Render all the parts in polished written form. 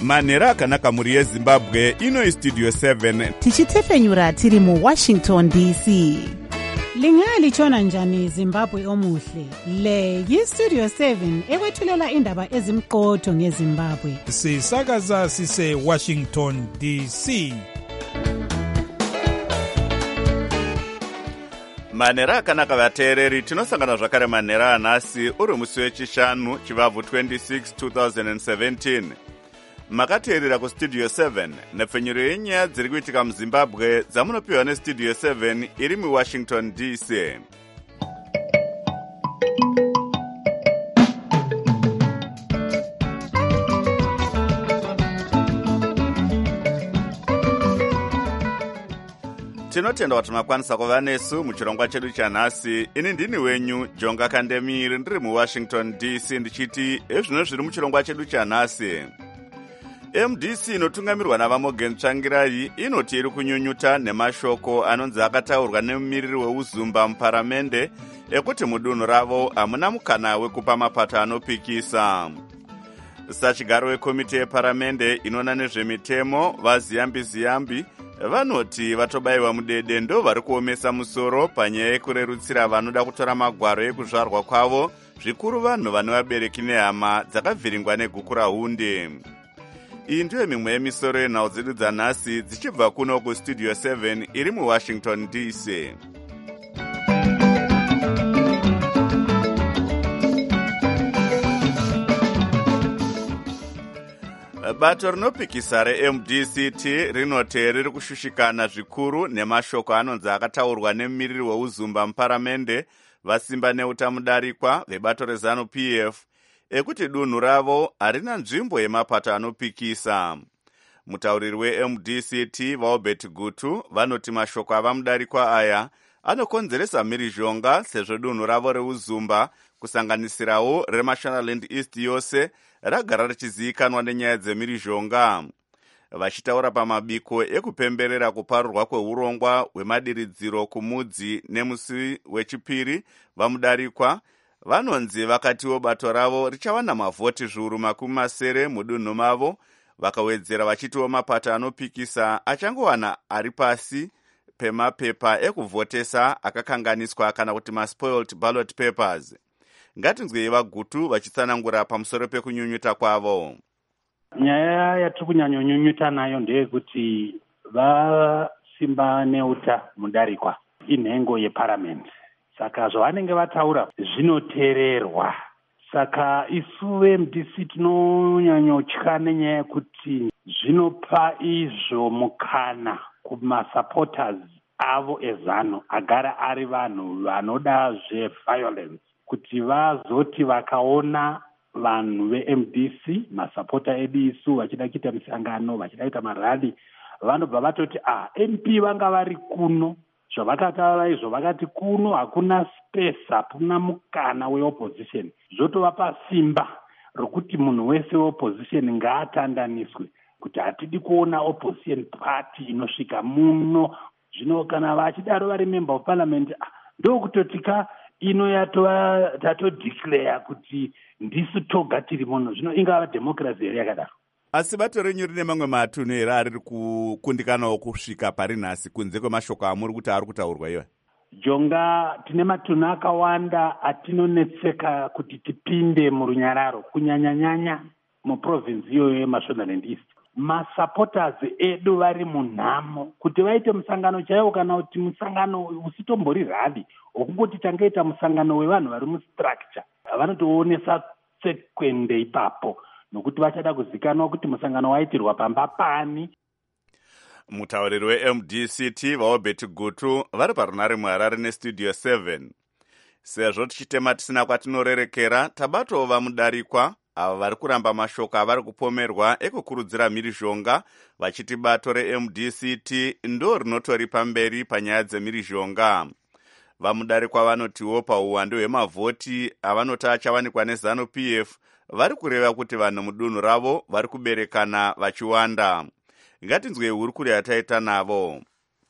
manhero akanaka mhuri yezimbabwe. Ino Studio 7 tichitefenyura tiri muWashington DC. Lingalitshona njani Zimbabwe omuhle? Le yiStudio 7 ekwethulela indaba ezimqotho ngeZimbabwe. Sisakaza sise Washington DC. manhero akanaka vateereri, tinosangana zvakare manhero anhasi uri musi wechishanu chivabvu 26 2017. Makateerera kuStudio 7 nepfenyuro yenyaya dziri kuitika muZimbabwe dzamunopiwa neStudio 7 iri muWashington DC. Tinotenda kuti makwanisa kuva nesu muchirongwa chedu chanhasi. Ini ndini wenyu Jonga Kandemiri, ndiri muWashington DC ndichiti ezvino zviri muchirongwa chedu chanhasi. MDC inotungamirwa naVaMorgan Tsvangirai inoti iri kunyunyuta nemashoko anonzi akataurwa nemumiriri weuzumba muparamende ekuti mudunhu ravo hamuna mukana wekupa mapato anopikisa. Sachigaro wekomiti yeparamende inona nezvemitemo vaZiyambi vanoti vatobayiwa mudede ndo vari kuomesa musoro panyaya yekurerutsira vanoda kutora magwaro ekuzvarwa kwavo, zvikuru vanhu vane vabereki nehama dzakavhiringwa neguku raHunde. Iyi ndiyo mimwe yemisoro yenhau dzedu dzanhasi dzichibva kuno kuStudio 7 iri muWashington DC. Bato rinopikisa reMDCT rinoti riri kushushikana zvikuru nemashoko anonzi akataurwa nemumiriri weuzumba muparamende vasimba neutamudarikwa vebato reZANU-PF ekuti dunhu ravo harina nzvimbo yemapato anopikisa. Mutauriri weMDCT vaObert Gutu vanoti mashoko avamudarikwa aya anokonzeresa mhirizhonga sezvo dunhu ravo reuzumba kusanganisirawo reMashonaland East yose ragara richizivikanwa nenyaya dzemhirizhonga. Vachitaura pamabiko ekupemberera kuparurwa kweurongwa hwemadiridziro kumudzi nemusi wechipiri vamudarikwa vanonzi vakatiwo bato ravo richawana mavhoti zviuru 70 mudunhu mavo, vakawedzera vachitiwo mapato anopikisa achangowana ari pasi pemapepa ekuvhotesa akakanganiswa kana kuti maspoiled ballot papers. Ngatinzwei vaGutu vachitsanangura pamusoro pekunyunyuta kwavo. Nyaya yatiri kunyanyonyunyuta nayo ndeyekuti vasimba neuta mudarikwa inhengo yeparamende, saka zvavanenge vataura zvinoteererwa. Saka isu veMDC tinonyanyotya nenyaya yekuti zvinopa izvo mukana kumasupporters avo eZANU agara ari vanhu vanoda zveviolence, kuti vazoti vakaona vanhu veMDC masapota edu isu vachida kuita misangano, vachida kuita marali, vanobva vatoti MP vanga vari kuno, zvavakataura izvo vakati kuno hakuna space, hakuna mukana weopposition. Zvotovapa simba rokuti munhu wese weopposition ngaatandaniswe, kuti hatidi kuona opposition party inosvika muno. Zvino kana vachidaro vari member of parliament ndokutotika ino tatodeclare kuti ndisu toga tiri muno. Zvino ingava democracy here yakadaro. Asi bato renyu rine mamwe matunhu here ari kukundikanawo kusvika pari nhasi kunze kwemashoko amuri kuti ari kutaurwa iwe? Jonga, tine matunhu akawanda atinonetseka kuti tipinde murunyararo, kunyanya-nyanya muprovince iyoyo yeMashonaland East. Masupporters edu vari munhamo kuti vaite musangano chaiwo, kana kuti musangano usitombori rally wokungoti tangaita musangano wevanhu vari mustructure, vanotoonesa tsekwende ipapo nokuti vachada kuzikanwa kuti musangano waitirwa pamba pani. Mutauriri weMDCT vaObert Gutu vari parunare muHarare neStudio 7. Sezvo tichitema tisina kwatinorerekera, tabatowo vamudarikwa ava vari kuramba mashoko avari kupomerwa ekukurudzira mhirizhonga, vachiti bato reMDCT ndo rinotori pamberi panyaya dzemhirizhonga. Vamudarikwa vanotiwo pauwandu hwemavhoti avanoti achawanikwa neZANU-PF vari kureva kuti vanhu mudunhu ravo vari kuberekana vachiwanda. Ngatinzwei hurukuri yataita navo.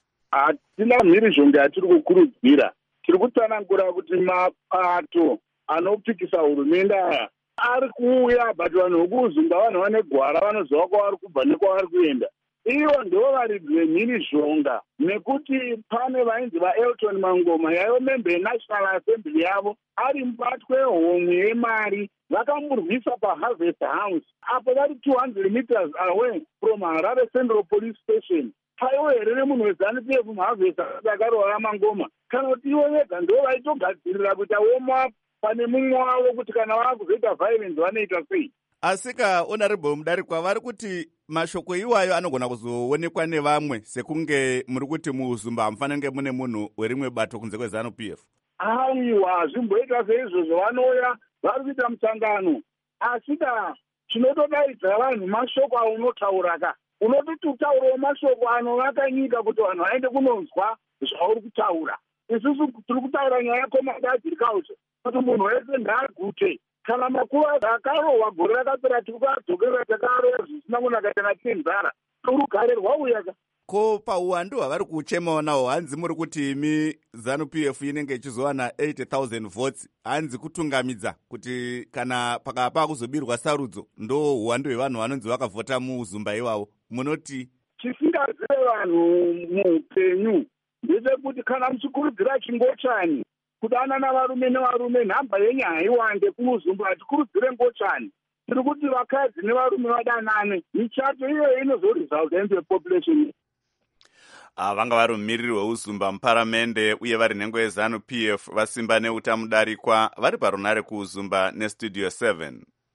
Hatina mhirizhonga yatiri kukurudzira, tiri kutsanangura kuti mapato anopikisa hurumende aya ari kuuya but vanhu vokuzumba vanhu vane gwara vanoziva kwavari kubva nekwavari kuenda. Ivo ndo varidzi vemhirizhonga, nekuti pane vainzi vaElton Mangoma yaivo membe yeNational Assembly yavo ari mubatwe homwe yemari, vakamurwisa paHarvest House apo vari 200 meters away from Harare Central Police Station. Paivo here nemunhu weZANU-PF muHarvest House akarohwa Mangoma, kana kuti ivo vega ndo vaitogadzirira kuti aoma pane mumwe wavo kuti kana vakuzoita violence vanoita sei. Asika honorable Mudarikwa, vari kuti mashoko iwayo anogona kuzoonekwa nevamwe sekunge muri kuti muzumba hamufanenge mune munhu werimwe bato kunze kweZANU-PF. Aiwa, zvimboita seizvozvo vanouya vari kuita musangano, asika chinotodaidza vanhu mashoko aunotaura ka. Unototi utaurawo mashoko anovaka nyika kuti vanhu vaende kunonzwa zvauri kutaura. Isusu tiri kutaura nyaya yecommand agriculture kuti munhu wese ngaagute. Kana makuva akarohwa gore rakapera tiri kuadzokerera takarohwa zvisina kunaka kana tinzara urugare rwauyaka. Ko pauwandu hwavari kuchemawo nawo, hanzi muri kuti imi ZANU-PF inenge ichizowana 80,000 votes, hanzi kutungamidza kuti kana pakapa kuzobirwa sarudzo ndo uwandu hwevanhu vanonzi vakavhota muzumba iwavo, munoti? Chisingazive vanhu muupenyu ndechekuti kana muchikurudzira chingochani kudana navarume nevarume, nhamba yenyaya iwande kumuzumba, hatikurudzire ngochani. Tiri kuti vakadzi nevarume vadanane, michato iyoyo inozoresulta into population. Vanga vari mumiriri weuzumba muparamende uye vari nhengo yeZANU-PF vasimba neuta Mudarikwa vari parunare kuuzumba nestudio 7.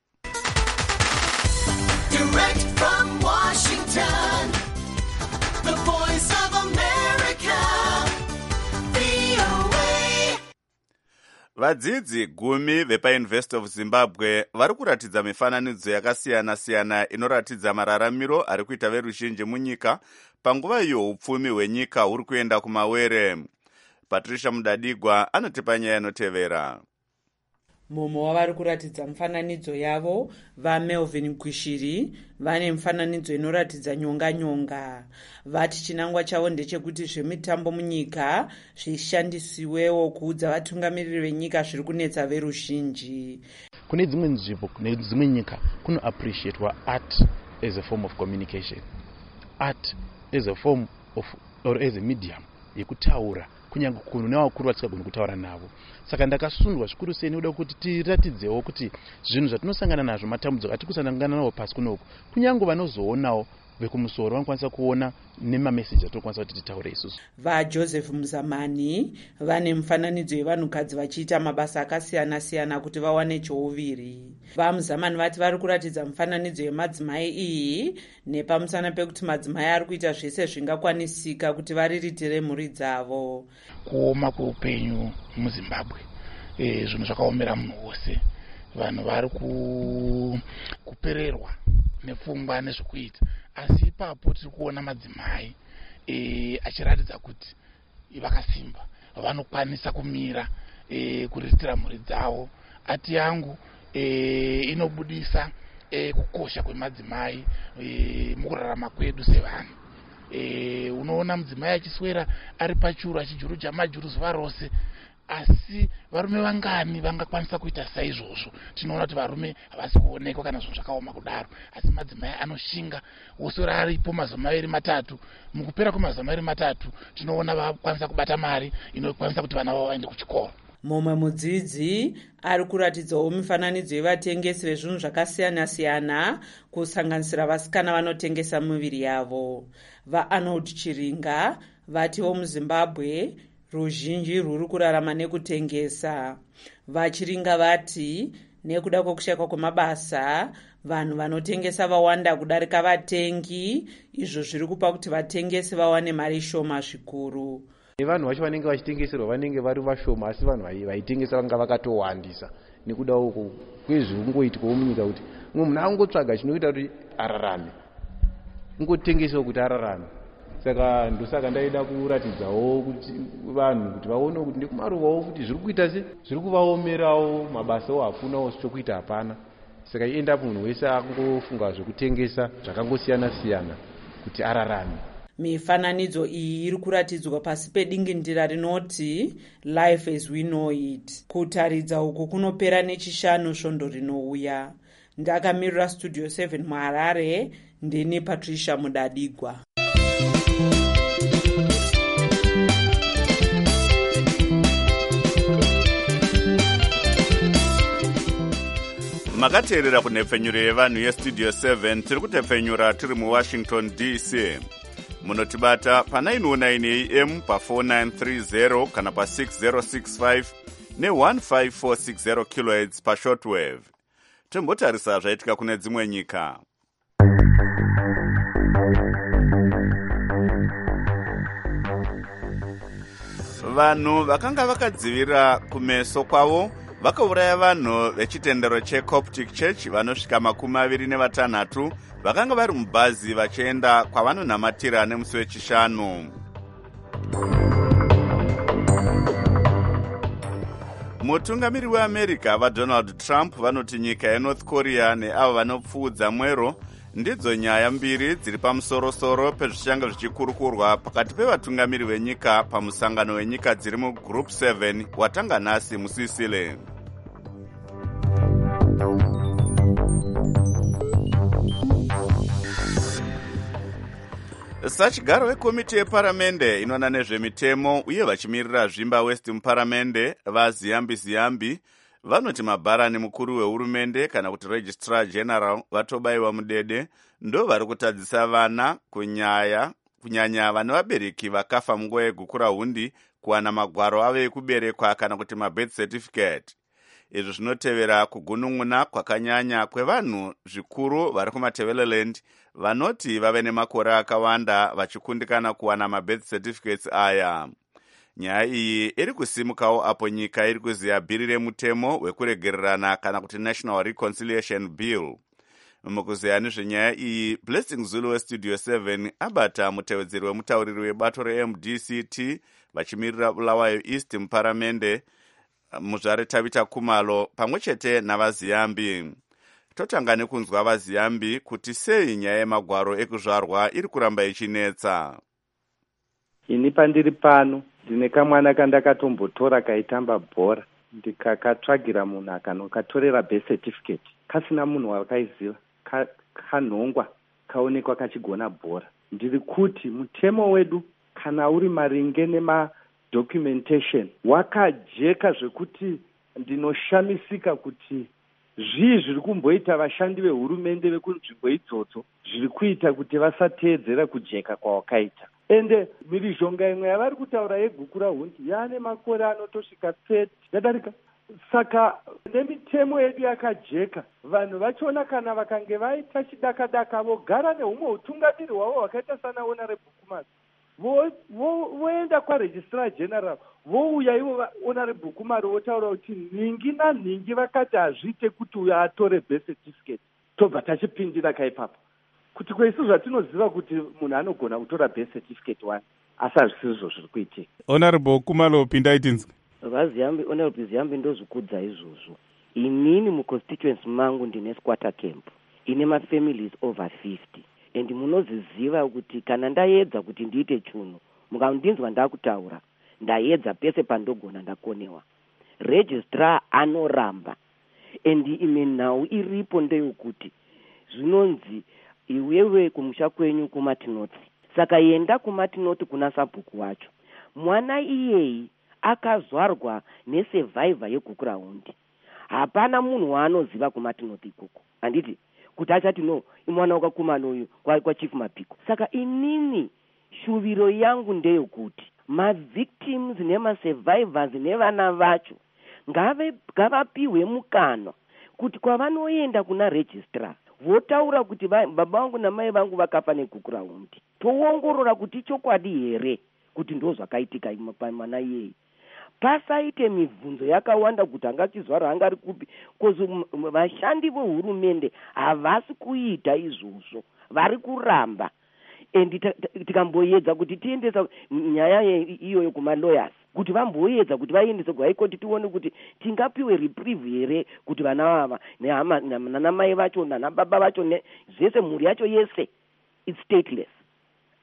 Direct from Washington, the voice of America, VOA. Vadzidzi 10 vepaUniversity of Zimbabwe vari kuratidza mifananidzo yakasiyana-siyana inoratidza mararamiro ari kuita veruzhinji munyika panguva iyo upfumi hwenyika huri kuenda kumawere. Patricia Mudadigwa anotipa nyaya inotevera. Mumwe wavari kuratidza mifananidzo yavo vaMelvin Gwishiri vane mifananidzo inoratidza nyonga-nyonga. Vati chinangwa chavo ndechekuti zvemitambo munyika zvishandisiwewo kuudza vatungamiriri venyika zviri kunetsa veruzhinji. Kune dzimwe nzvimbo nedzimwe nyika kuno appreciate art as a form of communication, art as a form of or as a medium yekutaura kunyange kunhu nevakuru vatisagona kutaura navo. Saka ndakasundwa zvikuru sei nekuda kuti tiratidzewo kuti zvinhu zvatinosangana nazvo, matambudziko atiri kusangana nawo pasi kunoku, kunyange vanozoonawo vekumusoro vanokwanisa kuona nemameseji atinokwanisa kuti titaure isusu. VaJoseph Muzamani vane mifananidzo yevanhukadzi vachiita mabasa akasiyana-siyana kuti vawane chouviri. VaMuzamani vati vari kuratidza mifananidzo yemadzimai iyi nepamusana pekuti madzimai ari kuita zvese zvingakwanisika kuti variritire mhuri dzavo. Kuoma kweupenyu muZimbabwe zvinhu zvakaomera munhu wose. Vanhu vari kupererwa nepfungwa nezvokuita, asi ipapo tiri kuona madzimai achiratidza kuti vakasimba, vanokwanisa kumira kuriritira mhuri dzavo. Ati yangu inobudisa kukosha kwemadzimai mukurarama kwedu sevanhu. Unoona mudzimai achiswera ari pachuru achijuruja majuru zuva rose, asi varume vangani vangakwanisa kuita saizvozvo? Tinoona kuti varume havasi kuonekwa kana zvinhu zvakaoma kudaro, asi madzimai anoshinga. Wosora aripo mazuva maviri matatu, mukupera kwemazuva maviri matatu tinoona vakwanisa kubata mari inokwanisa kuti vana vavo vaende kuchikoro. Mumwe mudzidzi ari kuratidzawo mifananidzo yevatengesi vezvinhu zvakasiyana-siyana kusanganisira vasikana vanotengesa miviri yavo. VaArnold Chiringa vatiwo muZimbabwe ruzhinji rwuri kurarama nekutengesa. VaChiringa vati nekuda kwekushayikwa kwemabasa vanhu vanotengesa vawanda kudarika vatengi, izvo zviri kupa kuti vatengesi vawane mari shoma zvikuru. Vanhu vacho vanenge vachitengeserwa vanenge vari vashoma, asi vanhu vaitengesa vanga vakatowandisa nekuda uko kwezvingoitikawo munyika kuti umwe munhu angotsvaga chinoita kuti ararame, ungotengesawo kuti ararame. Saka ndosaka ndaida kuratidzawo kuti vanhu kuti vaone kuti ndekumaruvawo kuti zviri kuita se zviri kuvaomerawo, mabasawo hakunawo chokuita hapana. Saka ienda munhu wese angofunga zvekutengesa zvakangosiyana-siyana kuti ararame. Mifananidzo iyi iri kuratidzwa pasi pedingindira rinoti Life as we know it. Kutaridza uku kunopera nechishanu svondo rinouya. Ndakamirira Studio 7 muHarare, ndini Patricia Mudadigwa. Makateerera kunhepfenyuro yevanhu yestudio 7 tiri kutepfenyura tiri muWashington DC. Munotibata pa919 AM pa4930 kana pa6065 ne15460 kHz pashortwave. Tombotarisa zvaitika kune dzimwe nyika. Vanhu vakanga vakadzivira kumeso kwavo vakauraya vanhu vechitendero cheCoptic Church vanosvika 26 vakanga vari mubhazi vachienda kwavanonamatira nemusi wechishanu. Mutungamiri weAmerica vaDonald Trump vanoti nyika yeNorth Korea neavo vanopfuudza mwero ndidzo nyaya mbiri dziri pamusorosoro pezvichanga zvichikurukurwa pakati pevatungamiri venyika pamusangano wenyika dziri muGroup 7 watanga nhasi muSicily. Sachigaro wekomiti yeparamende inoona nezvemitemo uye vachimirira zvimba West muparamende vaZiyambi vanoti mabharani mukuru wehurumende kana kuti registrar general vatobayiwa mudede ndo vari kutadzisa vana kunyanya vane vabereki vakafa munguva yegukura hundi kuwana magwaro avo ekuberekwa kana kuti mabirth certificate. Izvi zvinotevera kugunun'una kwakanyanya kwevanhu zvikuru vari kumateveleland vanoti vave nemakore akawanda vachikundikana kuwana mabirth certificates aya. Nyaya iyi iri kusimukawo apo nyika iri kuziya bhiri remutemo wekuregererana kana kuti National Reconciliation Bill. Mukuziya nezvenyaya iyi, Blessing Zulu weStudio 7 abata mutevedzeri wemutauriri webato reMDCT vachimirira Bulawayo East muparamende muzvare Tabita Kumalo pamwe chete navaZiyambi. Totanga nekunzwa vaZiyambi kuti sei nyaya yemagwaro ekuzvarwa iri kuramba ichinetsa. Ini pandiri pano ndine kamwana kandakatombotora kaitamba bhora ndikakatsvagira munhu akanokatorera birth certificate kasina munhu wakaiziva, kanhongwa kaonekwa kachigona bhora. Ndiri kuti mutemo wedu kana uri maringe nemadocumentation wakajeka zvekuti ndinoshamisika kuti zvii zviri kumboita vashandi vehurumende vekunzvimbo idzodzo zviri kuita kuti vasateedzera kujeka kwawakaita. Ende mhirizhonga imwe yavari kutaura yegukura hundi yaane makore anotosvika 30 yadarika. Saka nemitemo yedu yakajeka, vanhu vachiona kana vakange vaita chidakadaka vogara nehumwe utungamiri hwavo hwakaita sana Honorable Kumalo voenda kwaregistrar general vouya ivo Honorable Kumalo votaura kuti ningi nanhingi vakati hazviite kuti uyo atore birth certificate, tobva tachipindira kaipapo kuti kweisu zvatinoziva kuti munhu anogona kutora birth certificate one asi hazvisizvo zviri kuitika. Honorable Kumalo pindaitinzwe vaZiyambi, Honorable Ziyambi ndozvikudza izvozvo. Inini muconstituency mangu ndine squatter camp ine mafamilies over 50 and munoziziva kuti kana ndaedza kuti ndiite chunhu mukandinzwa ndakutaura ndaedza pese pandogona ndakonewa. Registrar anoramba and ime nhau iripo ndeyokuti zvinonzi iwewe kumusha kwenyu kumatinoti, saka enda kumatinoti kuna sabhuku wacho. Mwana iyei akazvarwa nesurvivor yegukura hundi, hapana munhu waanoziva kumatinoti ikoko. Handiti kuti achati no imwana wakakumana uyu kwa chief Mapiko. Saka inini shuviro yangu ndeyokuti mavictims nemasurvivors nevana vacho ngavapiwe mukana kuti kwavanoenda kuna registrar votaura kuti baba vangu namai vangu vakafa negukura hundi, toongorora kuti chokwadi here kuti ndozvakaitika pamwana iyeye. Pasaite mibvunzo yakawanda kuti angachizvara angari kupi, kozi vashandi vehurumende havasi kuita izvozvo, vari kuramba. And tikamboedza kuti tiendesa nyaya iyoyo kumalawyers kuti vamboedza kuti vaendese kuhaikoti tione kuti tingapiwe reprieve here kuti vana vava nanamai vacho nanababa vacho zvese mhuri yacho yese it's stateless.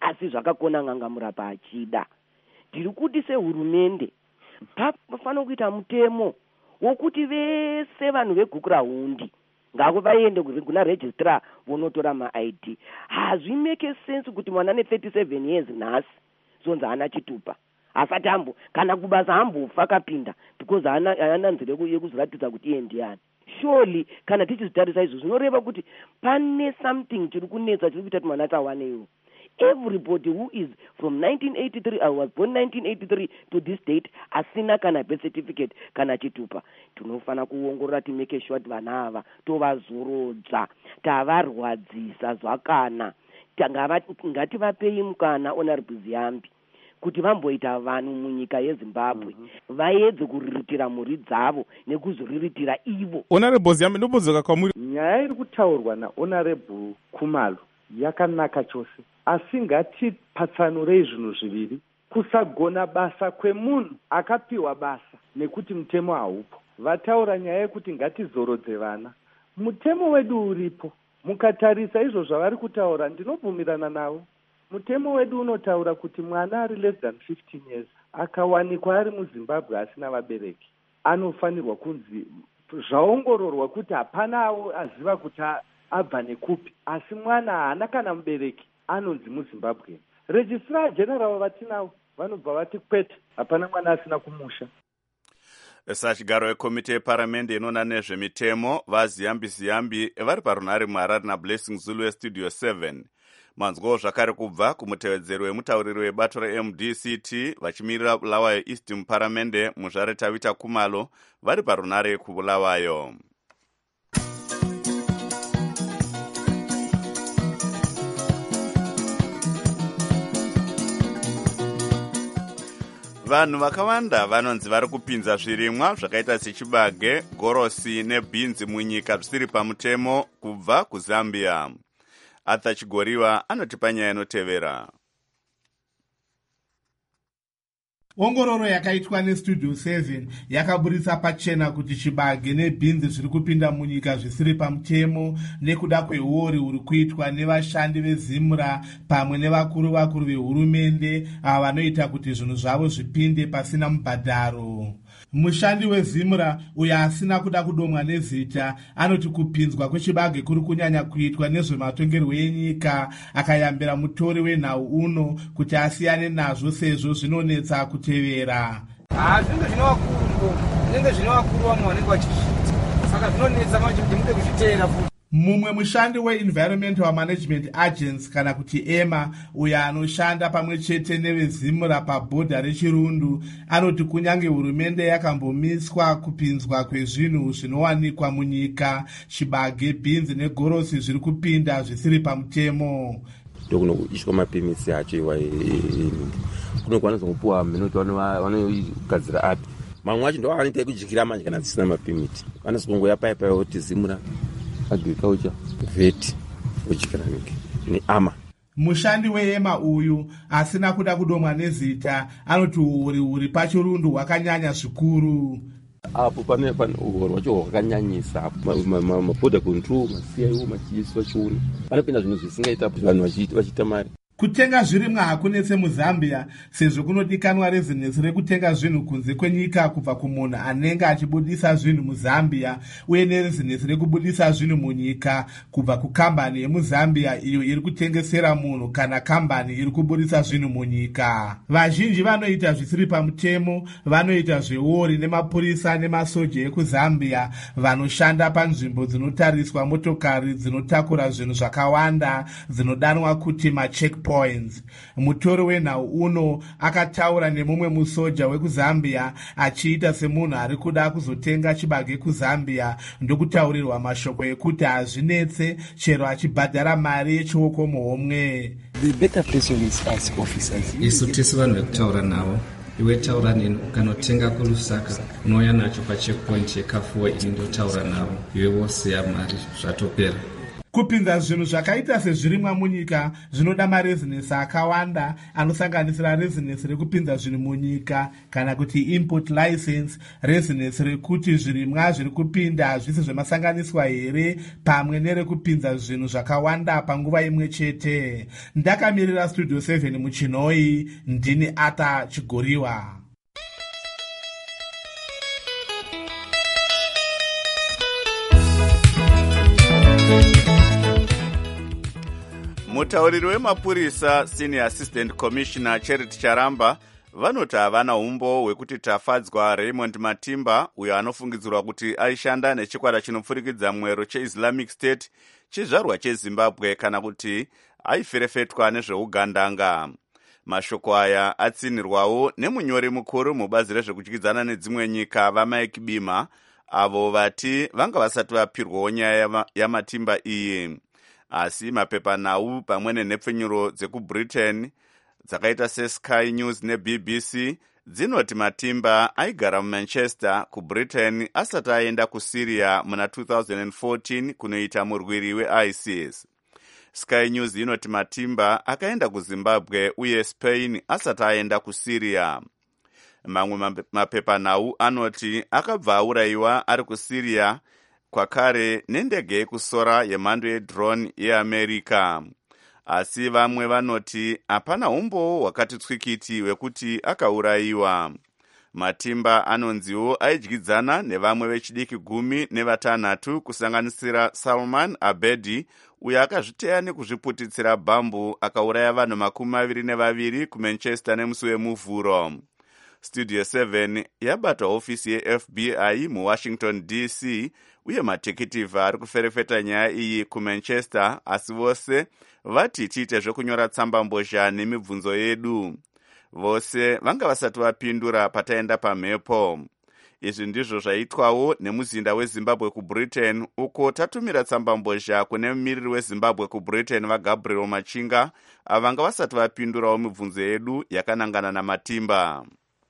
asi zvakakona ngangamurapa achida. Ndiri kuti sehurumende pafanira kuita mutemo wokuti vese vanhu vegukurahundi ngako vaende kuna registrar vonotora ma-ID. Hazvimeke sense kuti mwana ne37 years nhasi zonzi hana chitupa asati ambo kana kubasa ambofa akapinda because haana nzira yekuzoratidza kuti iye ndiani. Surely kana tichizitarisa izvo zvinoreva kuti pane something chiri kunetsa chiri kuita kuti mwana tawaneyo. Everybody who is from 1983, I was born 1983 to this date, asina kana birth certificate kana chitupa. Tunofana kuongorora to make sure kuti vana ava tovazorodza, tavarwadzisa zvakana. Ngativapei mukana Honorable Ziyambi kuti vamboita vanhu munyika yeZimbabwe vaedze kuriritira mhuri dzavo nekuzoriritira ivo. Honorable Ziyambi, ndobvunza kwamuri. Nyaya iri kutaurwa naHonorable Khumalo yakanaka chose, asi ngatipatsanurei zvinhu zviviri. Kusagona basa kwemunhu akapiwa basa nekuti mutemo haupo. Vataura nyaya yekuti ngatizorodze vana. Mutemo wedu uripo. Mukatarisa izvo zvavari kutaura ndinobvumirana navo. Mutemo wedu unotaura kuti mwana ari less than 15 years akawanikwa ari muZimbabwe asina vabereki, anofanirwa kunzi zvaongororwa kuti hapana aziva kuti abva nekupi, asi mwana haana kana mubereki anonzi muZimbabwe. Registrar General vatinavo vanobva vati kwete, hapana mwana asina kumusha. Sachigaro wekomite yeparamende inoona nezvemitemo vaZiyambi vari parunhare muHarare naBlessing Zulu weStudio 7. Manzwawo zvakare kubva kumutevedzeri wemutauriri webato reMDCT vachimirira Bulawayo East muparamende muzvare Tavita Khumalo vari parunhare kuBulawayo. Vanhu vakawanda vanonzi vari kupinza zvirimwa zvakaita sechibage, gorosi nebhinzi munyika zvisiri pamutemo kubva kuZambia. Arthur Chigoriwa anotipa nyaya inotevera. Ongororo yakaitwa neStudio 7 yakaburitsa pachena kuti chibage nebhinzi zviri kupinda munyika zvisiri pamutemo nekuda kwehuori huri kuitwa nevashandi veZimra pamwe nevakuru vehurumende ava vanoita kuti zvinhu zvavo zvipinde pasina mubhadharo. Mushandi weZimra uyo asina kuda kudomwa nezita anoti kupinzwa kwechibage kuri kunyanya kuitwa nezvematongerwo enyika, akayambira mutori wenhau uno kuti asiyane nazvo sezvo zvinonetsa kutevera. Zvinenge zvinovakuru vamwe vanenge vachizviita, saka zvinonetsa manje kuti mude kuzviteera futi. Mumwe mushandi weEnvironmental Management Agency kana kuti EMA uyo anoshanda pamwe chete neveZimra pabhodha reChirundu anoti kunyange hurumende yakambomiswa kupinzwa kwezvinhu zvinowanikwa munyika, chibage, bhinzi negorosi zviri kupinda zvisiri pamutemo. Ndokunoiswa mapemisi acho kunokwanisa kupuwa minoti vanogadzira api. Mamwe acho ndo anoita kujikira manje kana zvisina mapemiti. Vanosongoya paipa yoti Zimra agriculture vet uchikanike ni ama. Mushandi weEMA uyu asina kuda kudomwa nezita anoti uri paChirundu hwakanyanya zvikuru. Apo pane uhoro wacho hwakanyanyisa maborder control masiyawo machiiswa chiuni panopinda zvinhu zvisingaita kuti vanhu vachiita mari. Kutenga zvirimwa hakunetse muZambia sezvo kunodikanwa rezinesi rekutenga zvinhu kunze kwenyika kubva kumunhu anenge achibudisa zvinhu muZambia uye nerezinesi rekubudisa zvinhu munyika kubva kukambani yemuZambia iyo iri kutengesera munhu kana kambani iri kubudisa zvinhu munyika. Vazhinji vanoita zvisiri pamutemo, vanoita zveori nemapurisa nemasoja ekuZambia vanoshanda panzvimbo dzinotariswa motokari dzinotakura zvinhu zvakawanda dzinodanwa kuti macheckpoints. Mutori wenhau uno akataura nemumwe musoja wekuZambia achiita semunhu ari kuda kuzotenga chibage kuZambia ndokutaurirwa mashoko ekuti hazvinetse chero achibhadhara mari yechioko muhomwe. Isu tisi vanhu vekutaura navo. Iwe taura neni ukanotenga kuRusaka unouya nacho pacheckpoint yekafuwe ini ndotaura navo. Iwe wosiya mari zvatopera. kupinza zvinhu zvakaita sezvirimwa munyika zvinoda marezinesi akawanda anosanganisira rezinesi rekupinza zvinhu munyika kana kuti import license, rezinesi rekuti zvirimwa zviri kupinda zvisi zvemasanganiswa here, pamwe nerekupinza zvinhu zvakawanda panguva imwe chete. Ndakamirira studio 7 muchinoi, ndini Ata Chigoriwa. Mutauriri wemapurisa Senior Assistant Commissioner Charity Charamba vanoti havana umbo hwekuti Tafadzwa Raymond Matimba, uyo anofungidzirwa kuti aishanda nechikwata chinopfurikidza mwero cheIslamic State chizvarwa cheZimbabwe kana kuti aiferefetwa nezveugandanga. Mashoko aya atsinirwawo nemunyori mukuru mubazi rezvekudyidzana nedzimwe nyika vaMike Bima, avo vati vanga vasati vapirwawo nyaya yamatimba iyi. Asi mapepanhau pamwe nenhepfunyuro dzekuBritain dzakaita seSky News neBBC dzinoti Matimba aigara muManchester kuBritain asati aenda kuSyria muna 2014 kunoita murwiri weISIS. Sky News inoti Matimba akaenda kuZimbabwe uye Spain asati aenda kuSyria. Mamwe mapepanhau anoti akabva aurayiwa ari kuSyria kwakare nendege yekusora yemhando yedrone yeAmerica. Asi vamwe vanoti hapana umbo hwakati tswikiti hwekuti akaurayiwa. Matimba anonziwo aidyidzana nevamwe vechidiki 16 kusanganisira Salman Abedi, uyo akazviteya nekuzviputitsira bhambu akauraya vanhu 22 kuManchester nemusi wemuvhuro. Studio 7 yabata hofisi yeFBI muWashington DC, uye matekitivha ari kuferefeta nyaya iyi kuManchester, asi vose vati tiite zvekunyora tsambambozha nemibvunzo yedu. Vose vanga vasati vapindura pataenda pamhepo. Izvi ndizvo zvaitwawo nemuzinda weZimbabwe kuBritain, uko tatumira tsambambozha kune mumiriri weZimbabwe kuBritain vaGabriel Machinga, avanga vasati vapindurawo mibvunzo yedu yakanangana naMatimba.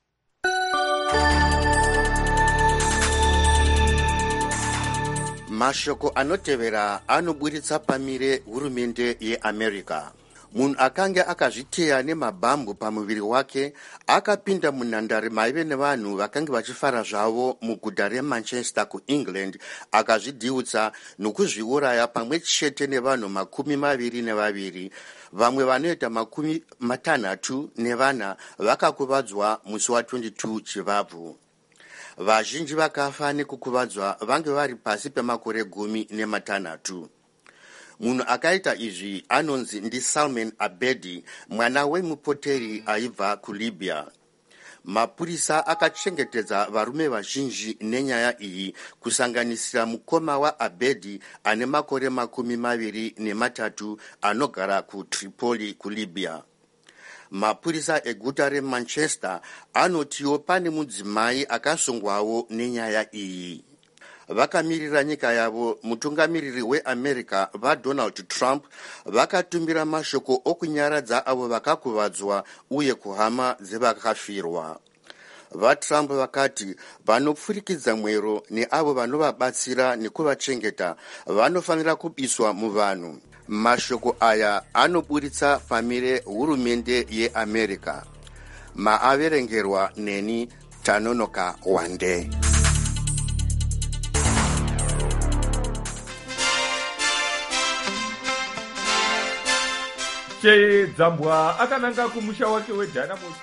Mashoko anotevera anoburitsa pamire hurumende yeAmerica. Munhu akanga akazviteya nemabhambu pamuviri wake akapinda munhandare maive nevanhu vakanga vachifara zvavo muguta reManchester kuEngland, akazvidhiutsa nokuzviuraya pamwe chete nevanhu 22. Vamwe vanoita 64 vakakuvadzwa musi wa22 Chivabvu. Vazhinji vakafa nekukuvadzwa vange vari pasi pemakore 16. Munhu akaita izvi anonzi ndi Salman Abedi, mwana wemupoteri aibva kuLibya. Mapurisa akachengetedza varume vazhinji nenyaya iyi, kusanganisira mukoma waAbedi ane makore 23 anogara kuTripoli kuLibya. Mapurisa eguta reManchester anotiwo pane mudzimai akasungwawo nenyaya iyi. Vakamirira nyika yavo, mutungamiriri weAmerica vaDonald Trump vakatumbira mashoko okunyaradza avo vakakuvadzwa uye kuhama dzevakafirwa. VaTrump vakati vanopfurikidza mwero neavo vanovabatsira nekuvachengeta vanofanira kubiswa muvanhu. Mashoko aya anoburitsa pamire hurumende yeAmerica. Maaverengerwa neni Tanonoka Wande. Dzambwa akananga kumusha wake weDynamos.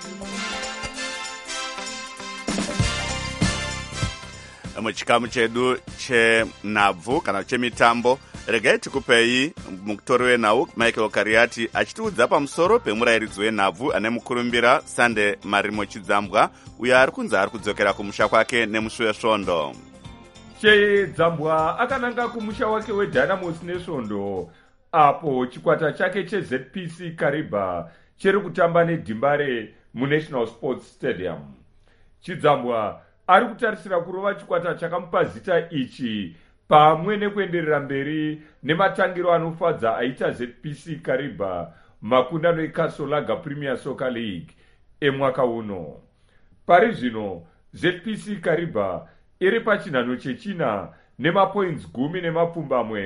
Muchikamu chedu chenhabvu kana chemitambo, regai tikupei mutori wenhau Michael Kariati achitiudza pamusoro pemurayiridzi wenhabvu ane mukurumbira Sunday Marimo Chidzambwa, uyo ari kunzi ari kudzokera kumusha kwake nemusi wesvondo. Dzambwa akananga kumusha wake weDynamos nesvondo, apo chikwata chake cheZPC Kariba chiri kutamba neDimbare muNational Sports Stadium. Chidzambwa ari kutarisira kurova chikwata chakamupa zita ichi pamwe nekuenderera mberi nematangiro anofadza aita ZPC Kariba makundano eKasolaga Premier Soccer League emwaka uno. Pari zvino ZPC Kariba iri pachinhano chechina nemapoints 10 nemapfumbamwe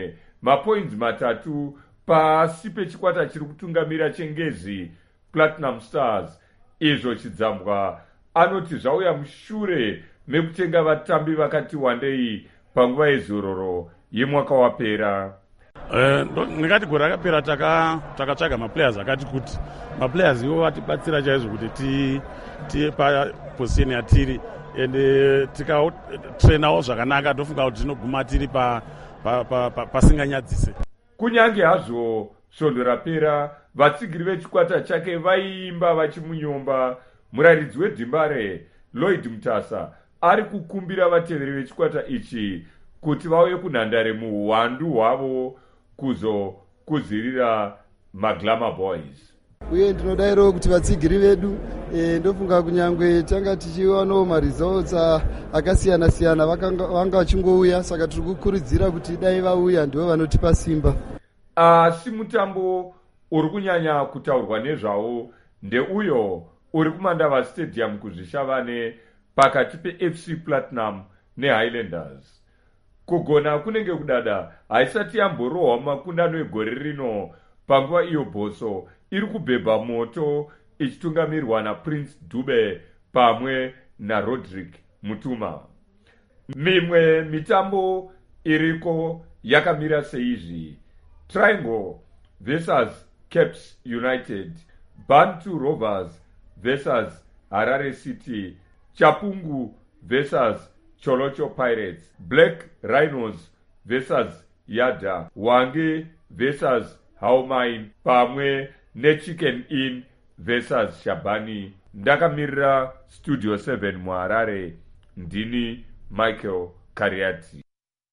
mapoints 3 pasi pechikwata chiri kutungamira chengezi Platinum Stars. Izvo Chidzambwa anoti zvauya mushure mekutenga vatambi vakati wandei panguva yezororo yemwaka wapera. Ndingati gore rakapera takatsvaga maplayers akati kuti maplayers iwo atibatsira chaizvo kuti tipaposition yatiri ende tikatrainawo zvakanaka tofunga kuti tinoguma tiri pasinganyadzise. Kunyange hazvo svondo rapera, vatsigiri vechikwata chake vaiimba vachimunyomba, murayiridzi wedhimbare Lloyd Mutasa ari kukumbira vateveri vechikwata ichi kuti vauye kunhandare muhwandu hwavo kuzokuzirira maGlamour Boys. Uye ndinodairawo kuti vatsigiri vedu ndofunga kunyangwe tanga tichiwanawo maresults akasiyana siyana vanga vachingouya, saka tiri kukurudzira kuti dai vauya ndivo vanotipa simba. Asi mutambo uri kunyanya kutaurwa nezvawo ndeuyo uri kuMandava Stadium kuzvishavane pakati peFC Platinum neHighlanders. Kugona kunenge kudada haisati yamborohwa makundano egore rino panguva iyo Boso iri kubhebha moto ichitungamirwa naPrince Dube pamwe naRodrick Mutuma. Mimwe mitambo iriko yakamira seizvi: Triangle versus Caps United, Bantu Rovers versus Harare City, Chapungu versus Cholocho Pirates, Black Rhinos versus Yada, Wange versus Haumain pamwe neChicken Inn versus Shabani. Ndakamirira Studio 7 muHarare, ndini Michael Kariati.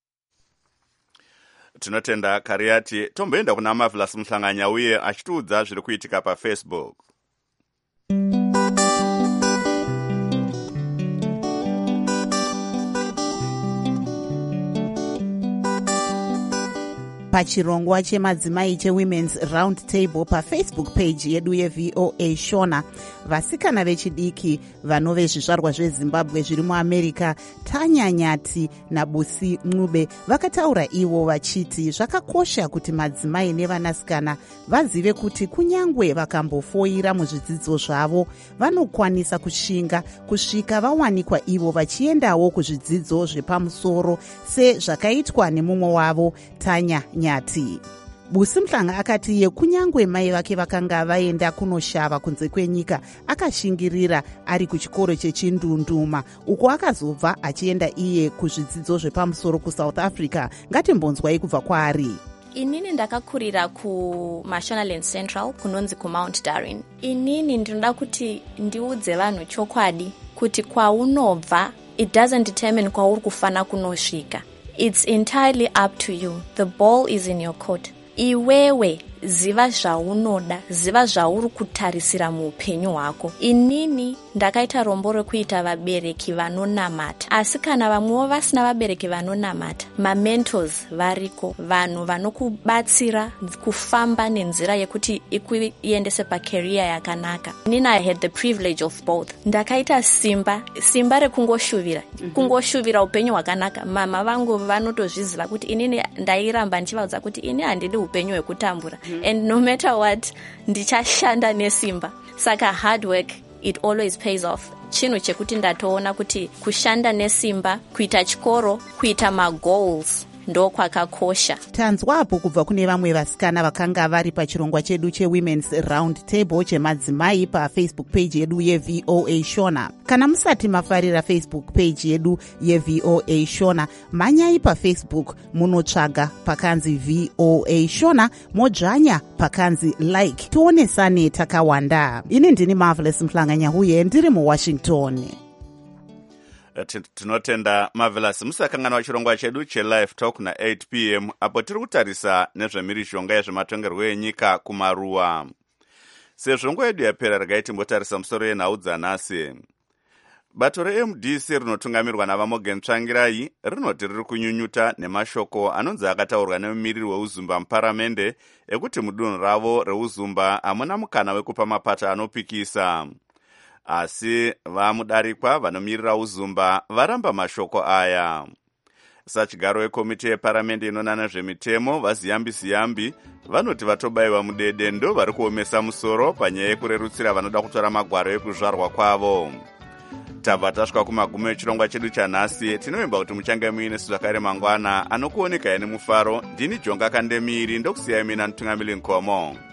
Tinotenda Kariati. Tomboenda kuna Marvelous Mhlanganya uye achitiudza zviri kuitika paFacebook. pachirongwa chemadzimai chewomen's round table pafacebook page yedu yeVOA Shona, vasikana vechidiki vanove zvizvarwa zveZimbabwe zviri muAmerica, Tanya Nyati naBusi Ncube vakataura ivo vachiti zvakakosha kuti madzimai nevanasikana vazive kuti kunyangwe vakambofoira muzvidzidzo zvavo vanokwanisa kushinga kusvika vawanikwa ivo vachiendawo kuzvidzidzo zvepamusoro sezvakaitwa nemumwe wavo, Tanya Nyati. Busi Mhlanga akati iye kunyangwe mai vake vakanga vaenda kunoshava kunze kwenyika akashingirira ari kuchikoro chechindunduma uko akazobva achienda iye kuzvidzidzo zvepamusoro kuSouth Africa. Ngatimbonzwai kubva kwaari. Inini ndakakurira kuMashonaland Central kunonzi kuMount Darwin. Inini ndinoda kuti ndiudze vanhu chokwadi kuti kwaunobva it doesn't determine kwauri kufana kunosvika. It's entirely up to you. The ball is in your court. Iwewe ziva zvaunoda, ziva zvauri kutarisira muupenyu hwako. Inini ndakaita rombo rekuita vabereki vanonamata, asi kana vamwewo vasina vabereki vanonamata, mamentors variko, vanhu vanokubatsira kufamba nenzira yekuti ikuendese pacareer yakanaka. Inini I had the privilege of both. Ndakaita simba rekungoshuvira, kungoshuvira upenyu hwakanaka. Mama vangu vanotozviziva kuti inini ndairamba ndichivaudza kuti ini handidi upenyu hwekutambura. And no matter what, ndichashanda nesimba. Saka hard work, it always pays off. Chinhu chekuti ndatoona kuti kushanda nesimba, kuita chikoro, kuita magoals, ndo kwakakosha. Tanzwapo kubva kune vamwe vasikana vakanga vari pachirongwa chedu chewomen's round table chemadzimai pafacebook page yedu yeVOA Shona. Kana musati mafarira Facebook page yedu yeVOA Shona, manyai pafacebook munotsvaga pakanzi VOA Shona, modzvanya pakanzi like. Tionesane takawanda. Ini ndini Marvelous Mhlanganya uye ndiri muWashington. Tinotenda Marvelous. Musakangana wachirongwa chedu chelive talk na 8 p.m. apo tiri kutarisa nezvemhirizhonga yezvematongerwo enyika kumaruwa. Sezvo nguva yedu yapera regai timbotarisa musoro yenhau dzanhasi. Bato reMDC rinotungamirwa naVamogen Tsvangirai rinoti riri kunyunyuta nemashoko anonzi akataurwa nemumiriri weUzumba muparamende ekuti mudunhu ravo reUzumba hamuna mukana wekupa mapata anopikisa. Asi vamudarikwa vanomirira Uzumba varamba mashoko aya. sachigaro wekomiti yeparamende inonana zvemitemo vaziyambi-ziyambi vanoti vatobayiwa mudede ndo vari kuomesa musoro panyaya yekurerutsira vanoda kutora magwaro ekuzvarwa kwavo. tabva tasvika kumagumo echirongwa chedu chanhasi. Tinovimba kuti muchange muine zvakare mangwana anokuonekai nemufaro. Ndini Jonga Kandemiri ndokusiyai mina Ntungamiri Nkomo.